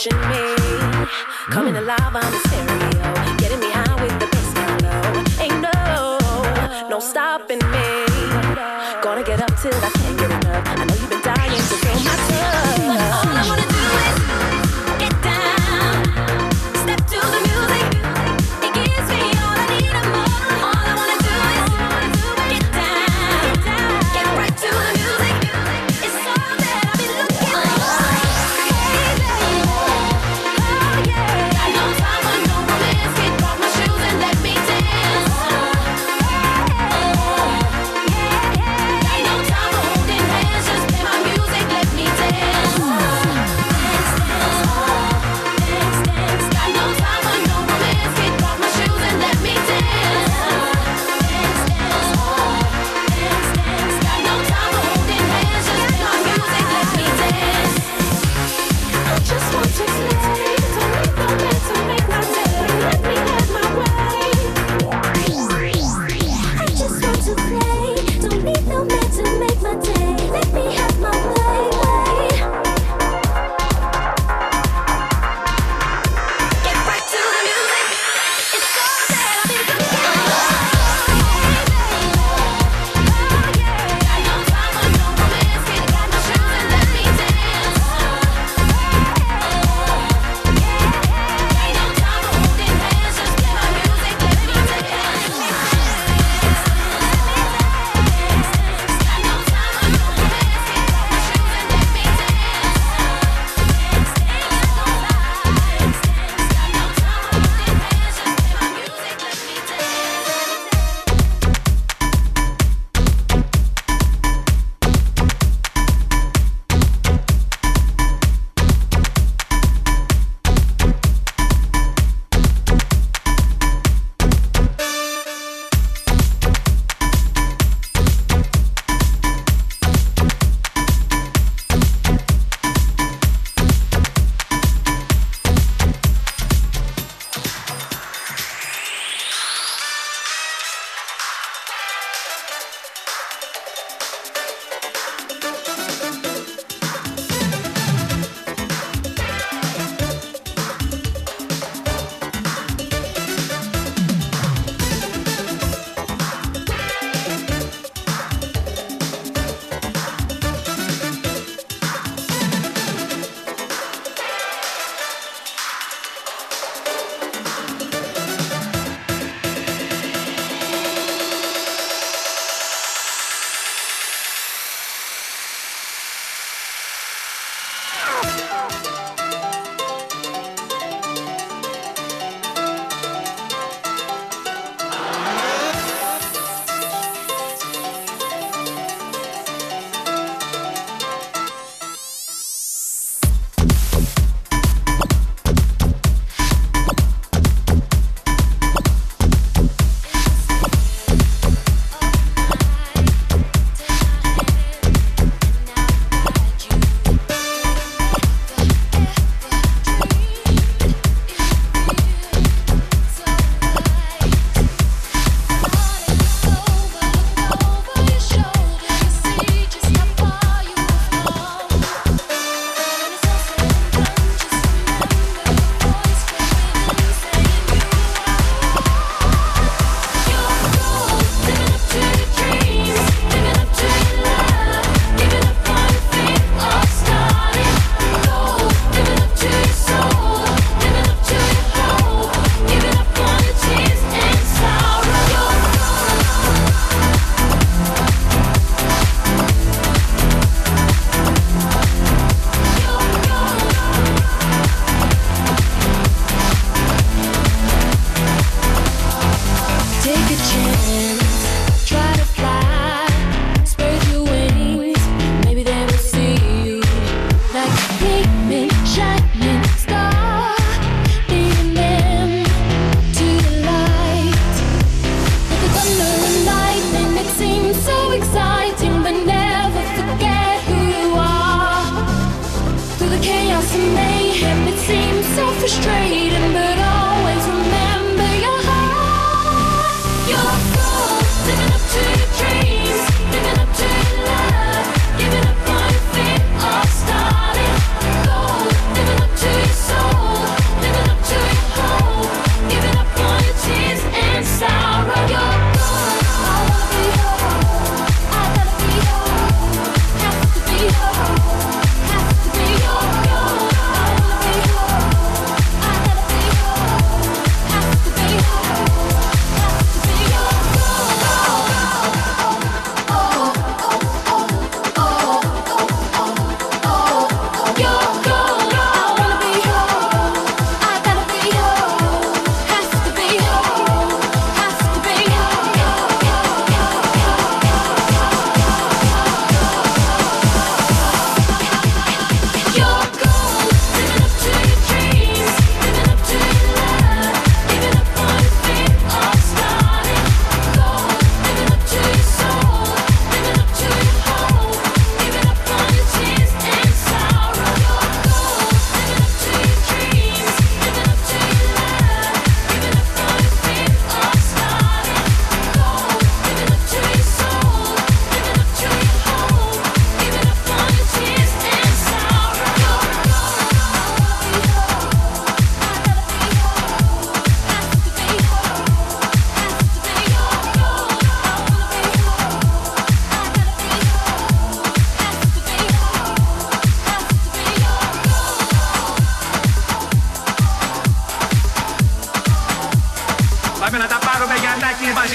touching me. Coming alive on the stereo. Getting me high with the bass down low. Ain't no stopping me. Gonna get up till I can't get enough. I know you've been dying to feel my touch. All I wanna do is get down. Step to the music. It gives me all I need and more. All I wanna do is get down. Get right to the music. It's all that I've been looking for. Frustrating, but always remember your heart. You're full, living up to your dreams, living up to your love, giving up on your fear of starting gold, living up to your soul.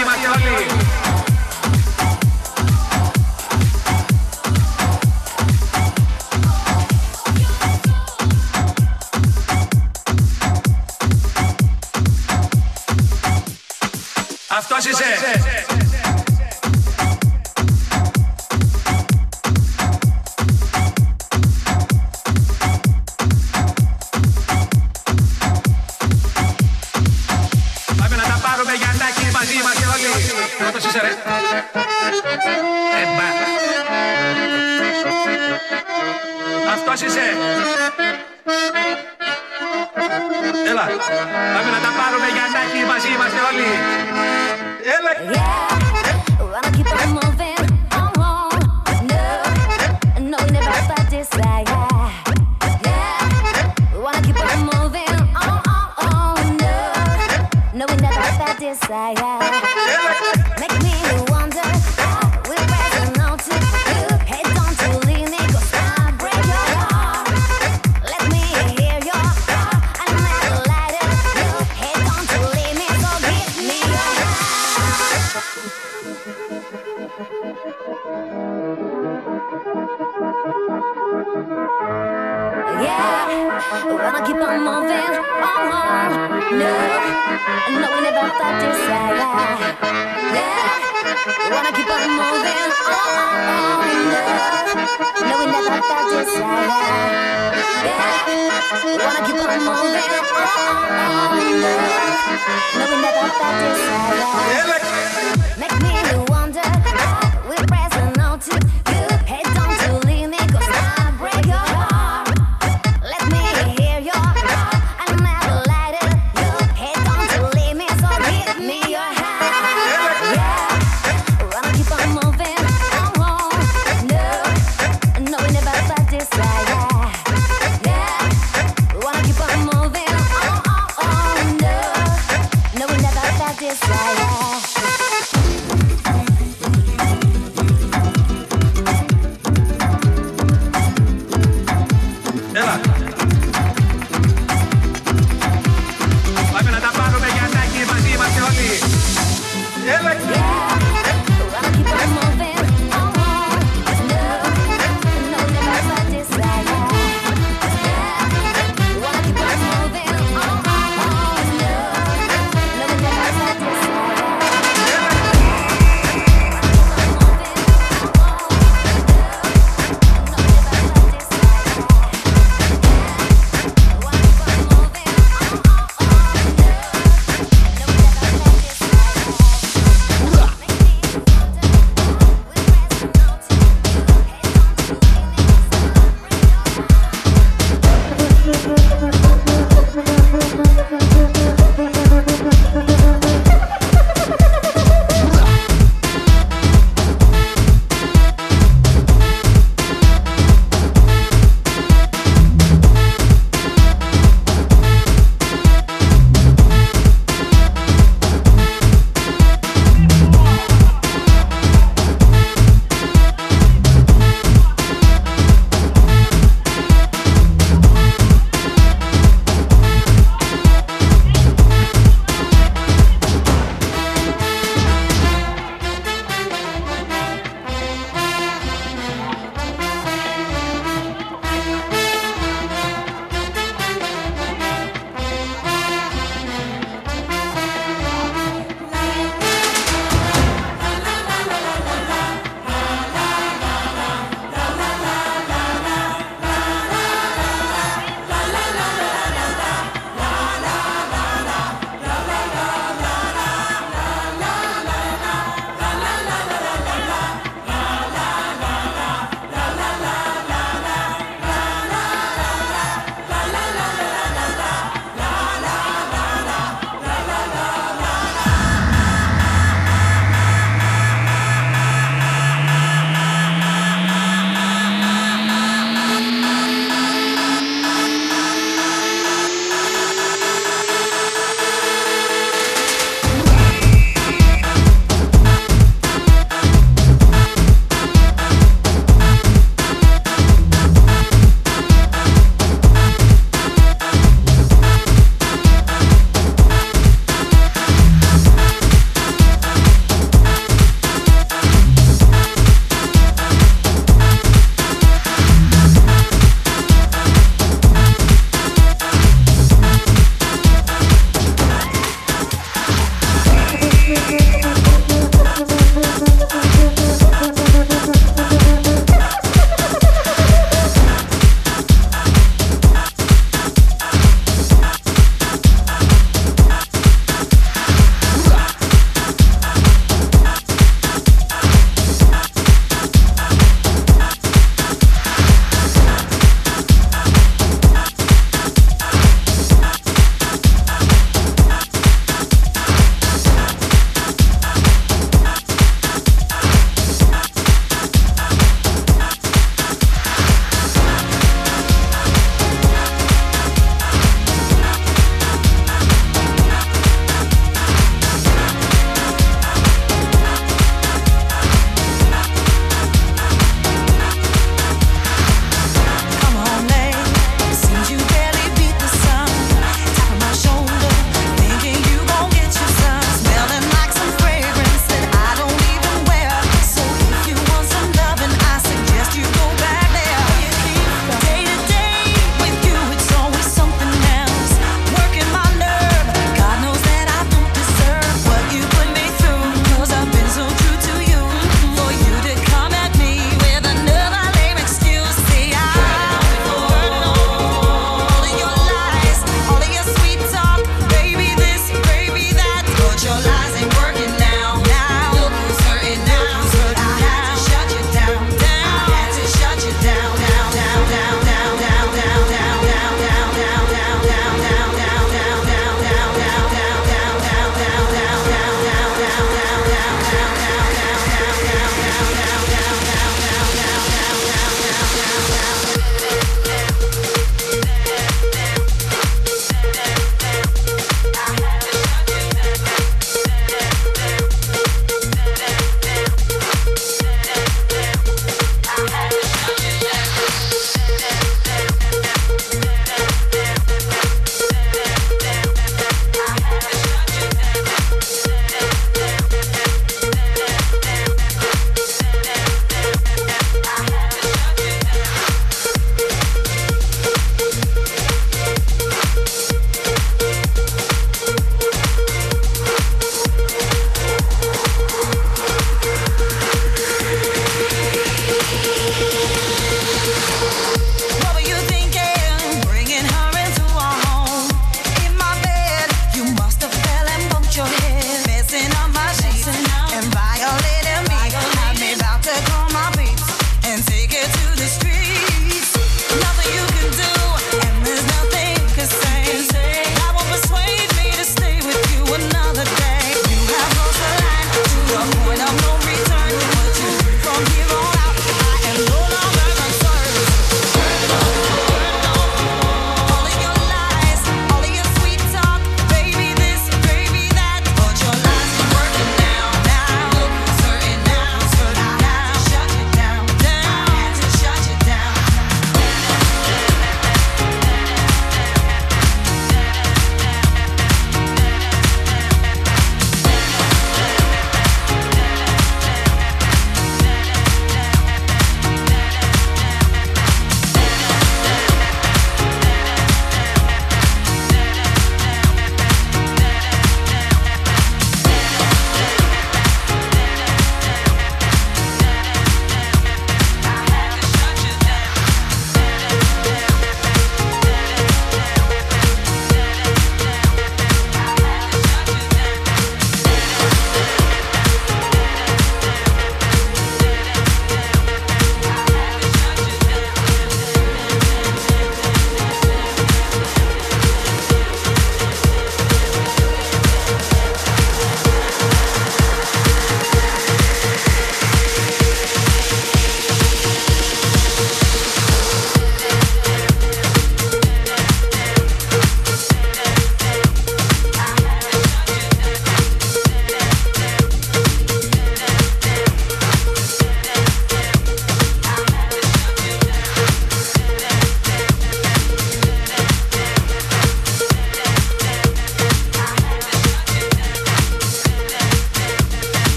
είμαστε όλοι. Αυτός είσαι. Πάμε να τα πάρουμε γιαντάκι μαζί μας και όλοι. Αυτός είσαι ρε. Αυτός είσαι. Έλα. Πάμε να τα πάρουμε γιαντάκι μαζί είμαστε όλοι. Έλα. Yeah, wanna keep on moving on. No, no, we never stop this side. Yeah, wanna keep on moving on. No, no, we never stop this side. Make me wonder, we're rising out to you. Hey, don't you leave me, 'cause I break your heart. Let me hear your heart. I'm never lighter. Hey, don't you leave me, so give me your heart. Yeah, wanna keep on moving on. No, no, we never stop this side. Yeah, wanna keep on moving on. No, no, we never stop this side. Yeah, wanna keep on moving on. No, we never stop this side. Make me wonder, we're pressing on to you. Hey, don't you leave me, 'cause I break your heart. Let me hear your heart. I'm never lighter. You, hey, don't you leave me, so give me your heart. Yeah, wanna keep on moving on. No, no, we never stop this side. Yeah, wanna keep on moving on. No, no, we never stop this side.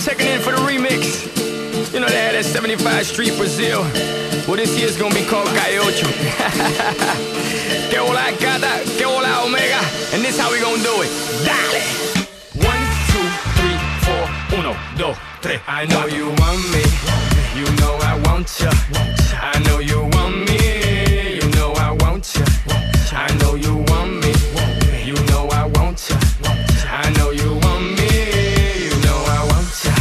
checking in for the remix. You know they had that 75 Street Brazil. Well, this year's gonna be called Calle Ocho. Que hola gata, que hola omega. And this how we gonna do it. Dale! 1, 2, 3, 4, 1, 2, 3. I know you want me, you know I want ya. I know you want me, you know I want ya. I know you want me, you know I want ya. I know you want me, you know I want ya.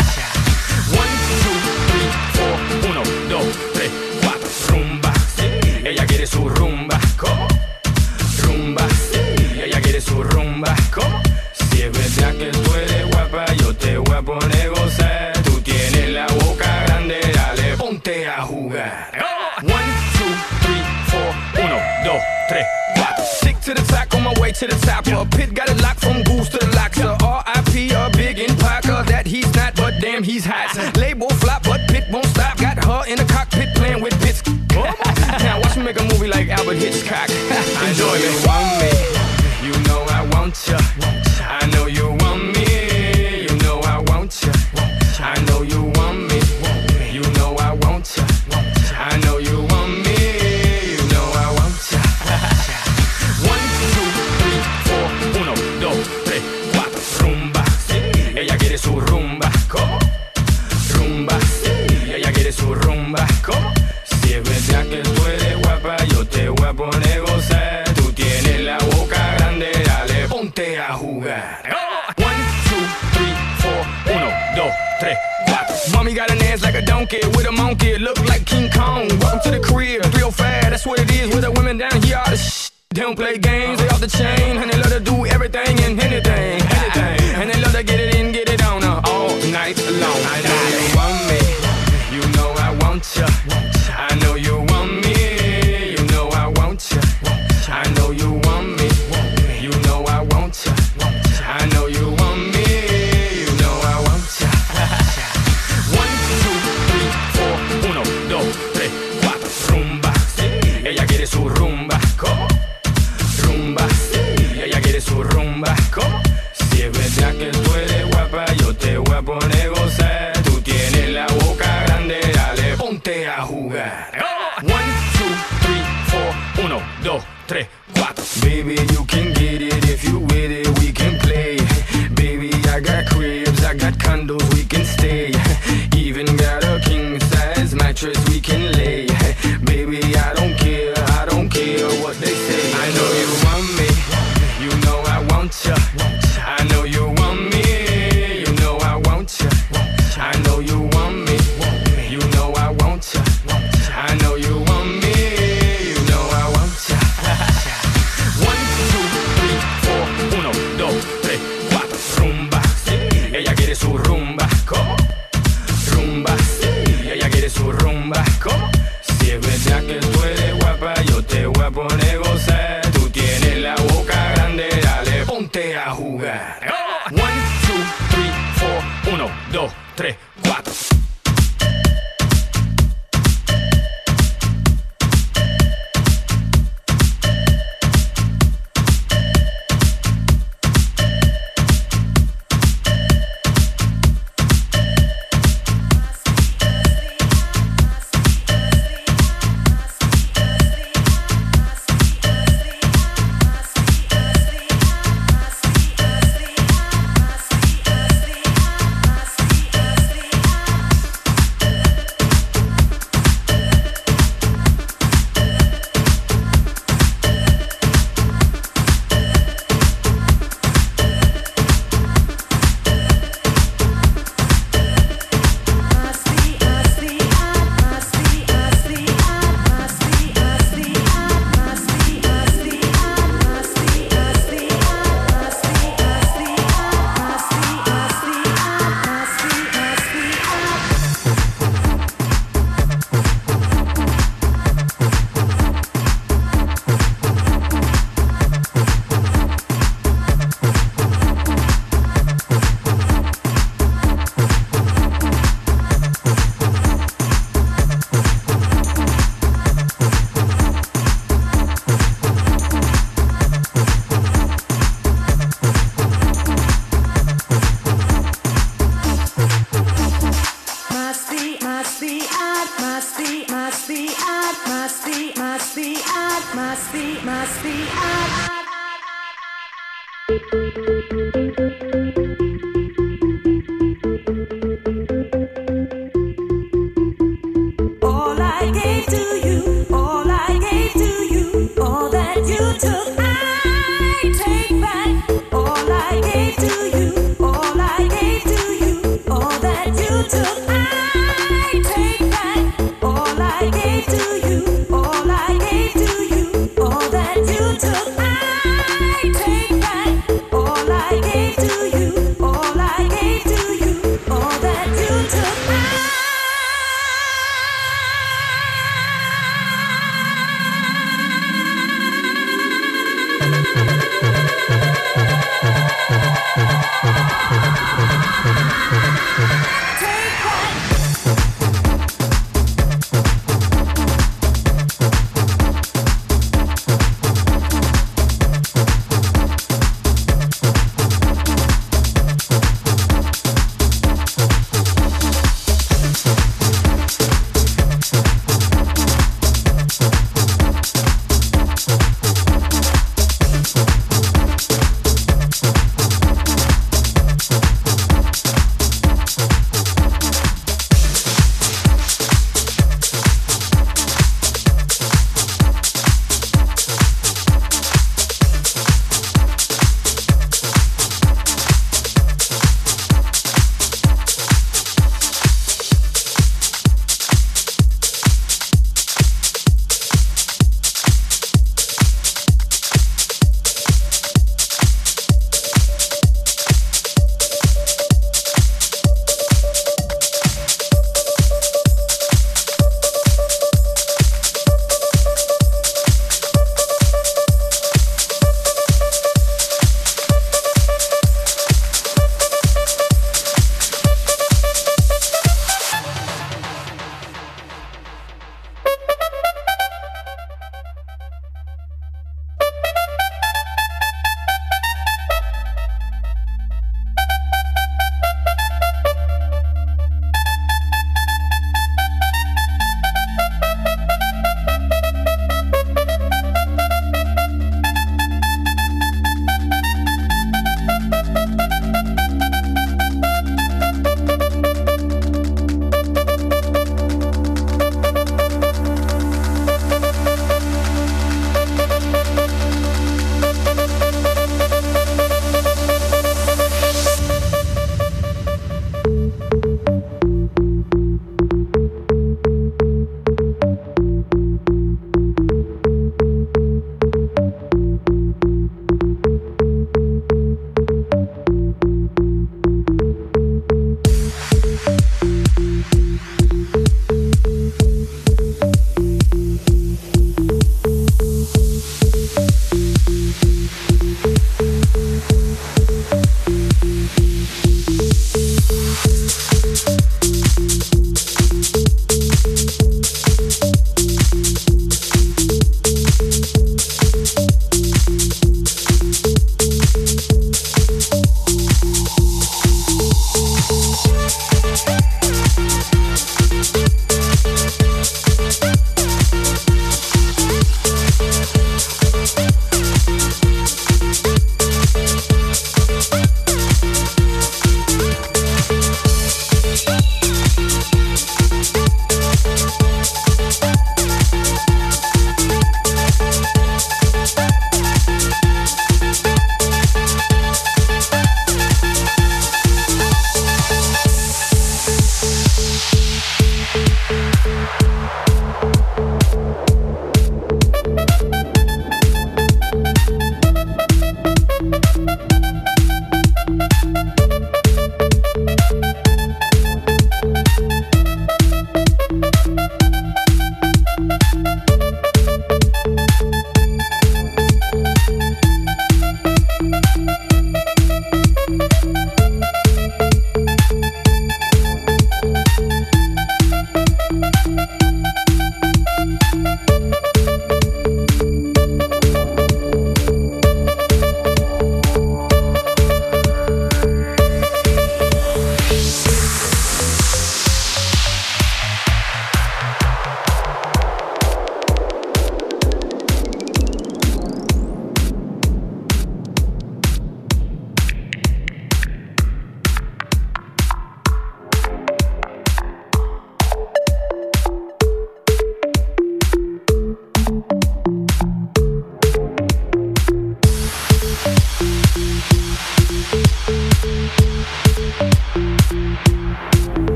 1, 2, 3, 4, 1, 2, 3, 4. Rumba, ella quiere su rumba. ¿Cómo? Rumba, ella quiere su rumba. ¿Cómo? Si es verdad que tú eres guapa, yo te voy a poner gozar. Tú tienes la boca grande, dale, ponte a jugar. 1, 2, 3, 4, 1, 2, 3, 4. Stick to the top, on my way to the top. Pit got it locked from goose to the locks. R.I.P. Big in Parker, that he's not, but damn he's hot. Label flop, but Pit won't stop. Got her in the cockpit playing with bits. Now watch me make a movie like Albert Hitchcock. Enjoy it. You want me, you know I want ya. I know you want me, you know I want ya. I know you want me, you know I want ya. I know you want me, you know I want ya. 1, 2, 3, 4, 1, 2, 3, 4. Rumba, ella quiere su rumba. ¿Cómo? Rumba, ella quiere su rumba. ¿Cómo? Si es verdad que tú eres guapa, yo te voy a poner gozar. Tú tienes la boca grande, dale, ponte a jugar. 1, 2, 3, 4, 1, 2, 3, 4. Mommy got an ass like a donkey with a monkey, look like King Kong. Welcome to the crib, 305, that's what it is with the women down here. All the shit. They don't play games, they off the chain, and they love to do everything and anything, and they love to get it in, get it on all night long. I know you want me, you know I want ya. I know you want me, you know I want ya. I know you want me, you know I want ya. I know you want me, you know I want ya. 1, 2, 3, 4, 1, 2, 3, 4. Rumba, ella quiere su rumba. ¿Cómo? Rumba, ella quiere su rumba. ¿Cómo? Si es verdad que tú eres guapa, yo te voy a poner gozar. Tú tienes la boca grande, dale, ponte a jugar. 1, 2, 3, 4, 1, 2, 3, 4. Baby, you can get it if you with it, we can play. Baby, I got cribs, I got condos, we can stay. Even got a king size mattress we can lay. Baby, I don't care what they say. I know you want me, you know I want ya. I know you want me, you know I want ya. I know you want me, you know I want ya. I know you want me, you know I want ya. 1, 2, 3, 4, 1, 2, 3, 4. Rumba, ella quiere su rumba. ¿Cómo? Rumba, ella quiere su rumba. ¿Cómo? Si es verdad que tú eres guapa, yo te voy a poner gozar. Tú tienes la boca grande, dale, ponte a jugar. 1, 2, 3, 4, 1, 2, 3, 4. I take back all I gave.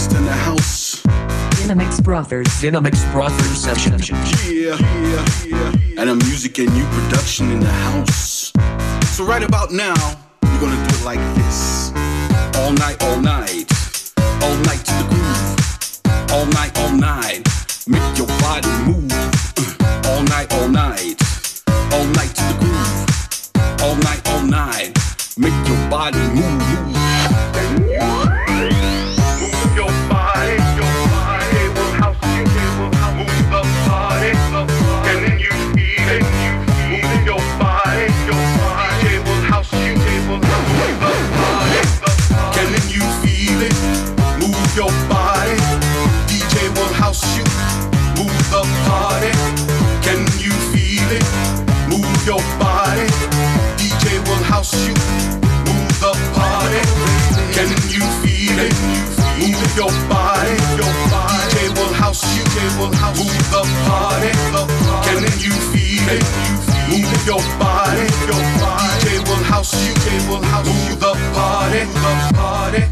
Beast in the house. Dynamix Brothers. Dynamix Brothers session. Yeah. And a music and new production in the house. So right about now, we're gonna do it like this. All night, all night. All night to the groove. All night. Make your body move. All night, all night. All night to the groove. All night. Make your body move. Move your body, they will house you, move the party, can you feel it? Move your body, they will house you, move the party. Can you feel it? Move your body, DJ will house you, move the party. Can you feel it? Move your body, DJ will house you, move the party. Can you feel it? Move your body, DJ will house you, move the party. Can you feel it? Move your body, DJ will house you, move the party.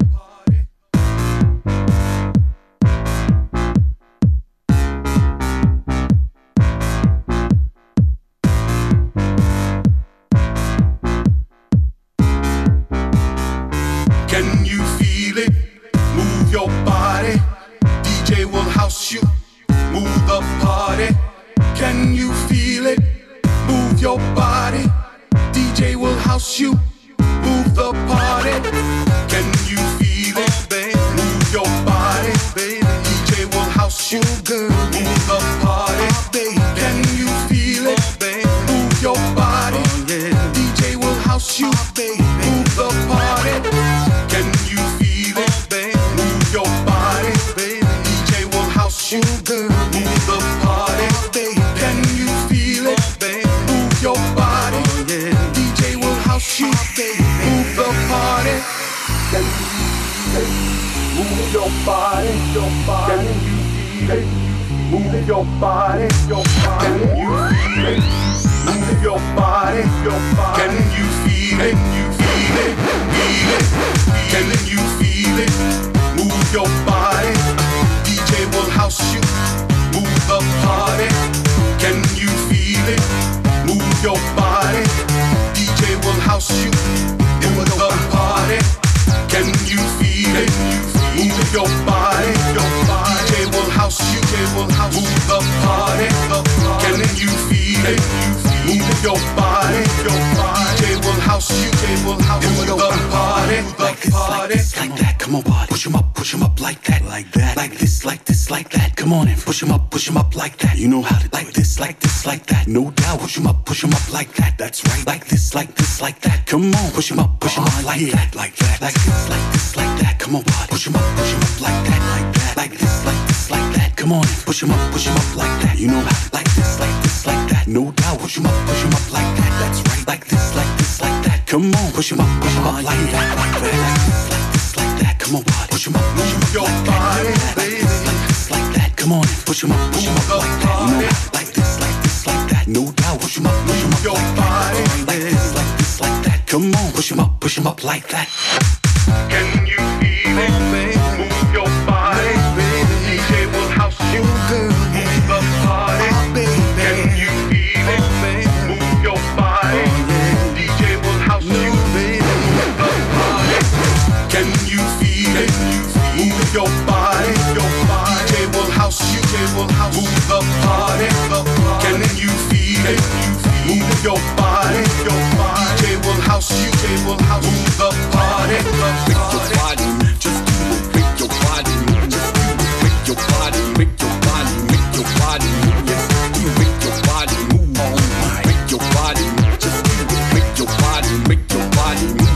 Can you feel it? Move your body. DJ will house you. Move the party. Can you feel it? Move your body. DJ will house you. Move the party. Can you feel it? Move your body. DJ will house you. Move the party. Can you feel it? Move your body. DJ will house you. Move the party. Can you feel it? Move your body. DJ will house you. Move the party. Can you feel it? Move your body. DJ will house you. Move the party. Can you feel it? Move your body. Can you feel it? Move your body. Can you feel it? Move your body. Can you feel it? Feel it? Can you feel it? Move your body. DJ will house you. Move the party. Can you feel it? Move your body. DJ will house you. Move the party. Can you feel it? Move your body. DJ will house you. Move the party. Can you feel it? Move your body. DJ will house you. Move the party. Like this, like that. Come on, body. Push 'em up like that. Like this, like that. Come on and push 'em up like that. You know how to like this, like that. No doubt. Push 'em up like that. That's right. Like this, like that. Come on, push 'em up like that. Like this, like that. Come on, body. Push 'em up like that. Like this, like that. Come on and push 'em up like that. You know how to like this, like that. No doubt. Push 'em up like that. That's right. Like this, like that. Come on, push 'em up like that. Like this, like that. Come on, body. Push 'em up your like body, that. Like that. Come on and push 'em up like that. You know how like this, like that. No doubt. Push 'em up your like body, that. Like this, like that. Come on, push 'em up like that. Can you feel it? Move your body, DJ will house you. Move the party. Can you feel it? Move your body, DJ will house you. Move the party. Can you feel it? Move your body. DJ will house you. Move the party. Can you feel it? Move your body. DJ will house you. Move the party. Make your body, just do it. Make your body, just do it. Make your body, make your body, make your body move. Yes, you make your body move. Make your body, just do it. Make your body move.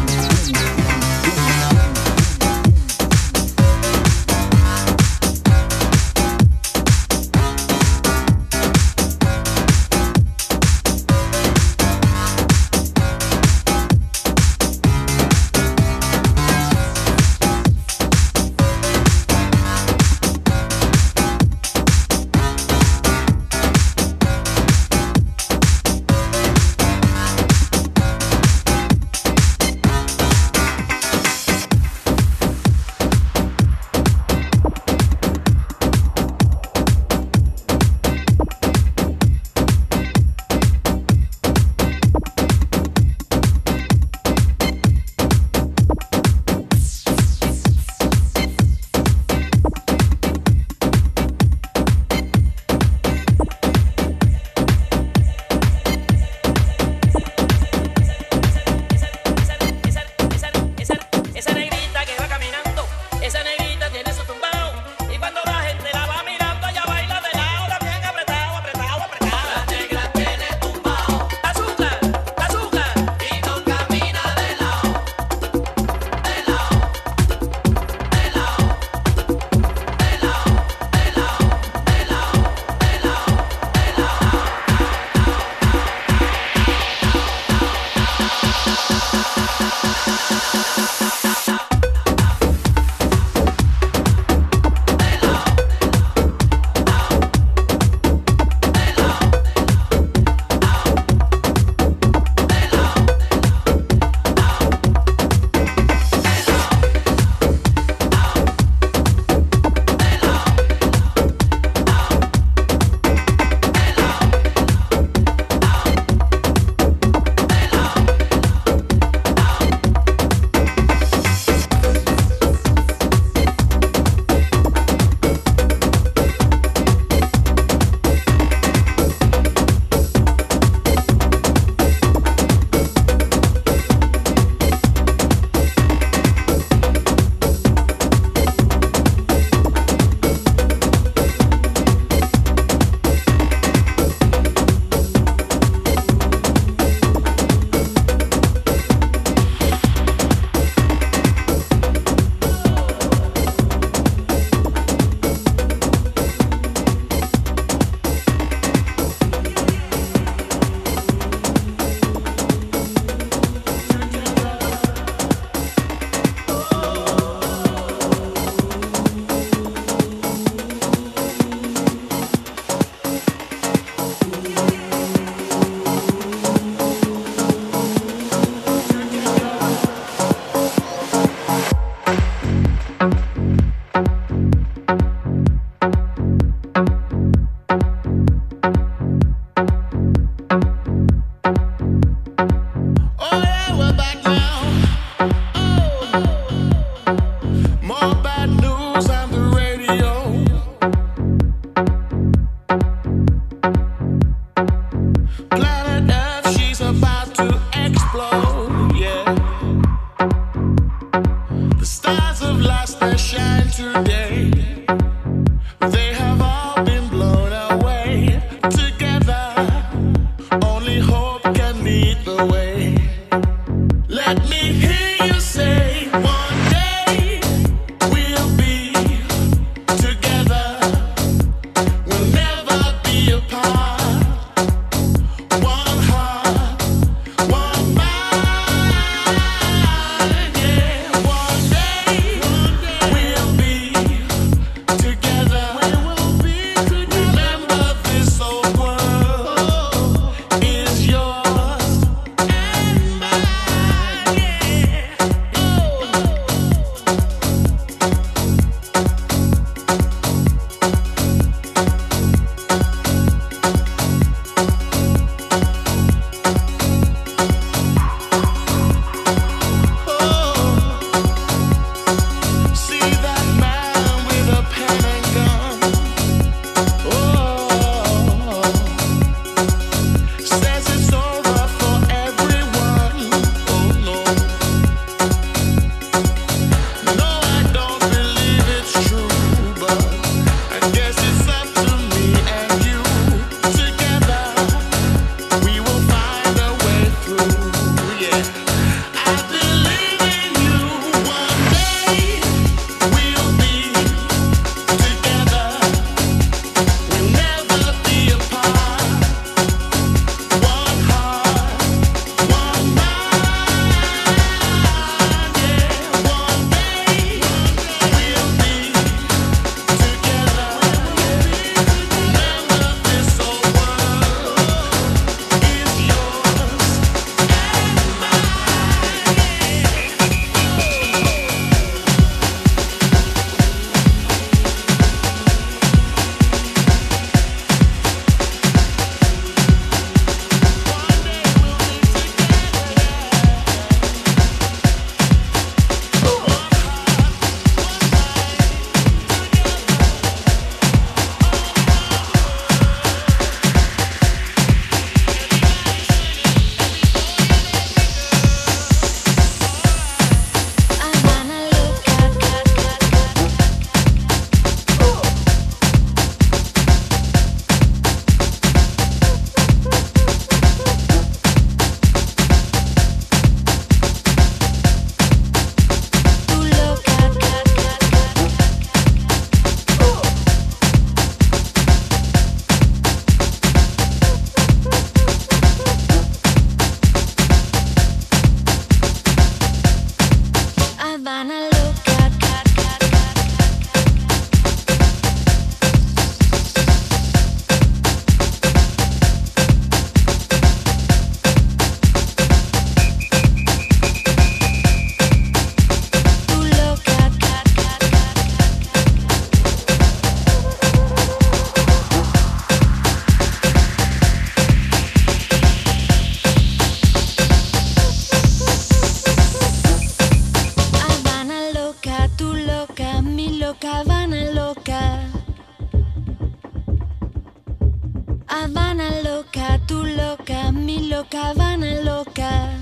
loca, Habana loca.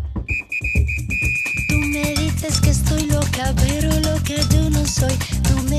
Tú me dices que estoy loca, pero loca yo no soy. Tú me